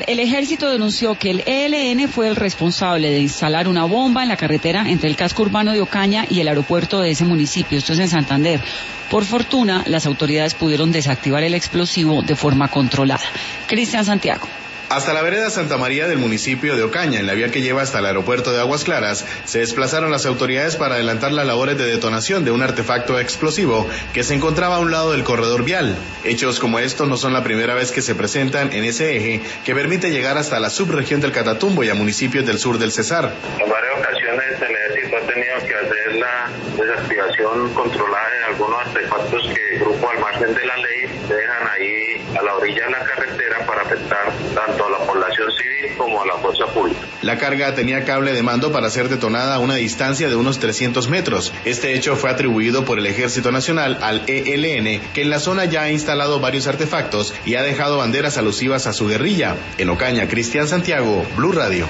el ejército denunció que el ELN fue el responsable de instalar una bomba en la carretera entre el casco urbano de Ocaña y el aeropuerto de ese municipio, esto es en Santander. Por fortuna, las autoridades pudieron desactivar el explosivo de forma controlada. Cristian Santiago. Hasta la vereda Santa María del municipio de Ocaña, en la vía que lleva hasta el aeropuerto de Aguas Claras, se desplazaron las autoridades para adelantar las labores de detonación de un artefacto explosivo que se encontraba a un lado del corredor vial. Hechos como estos no son la primera vez que se presentan en ese eje que permite llegar hasta la subregión del Catatumbo y a municipios del sur del Cesar. En varias ocasiones el ejército ha tenido que hacer la desactivación controlada de algunos artefactos que el grupo al margen de la ley dejan ahí a la orilla de la carretera para afectar tanto a la población civil como a la fuerza pública. La carga tenía cable de mando para ser detonada a una distancia de unos 300 metros. Este hecho fue atribuido por el Ejército Nacional al ELN, que en la zona ya ha instalado varios artefactos y ha dejado banderas alusivas a su guerrilla. En Ocaña, Cristian Santiago, Blue Radio.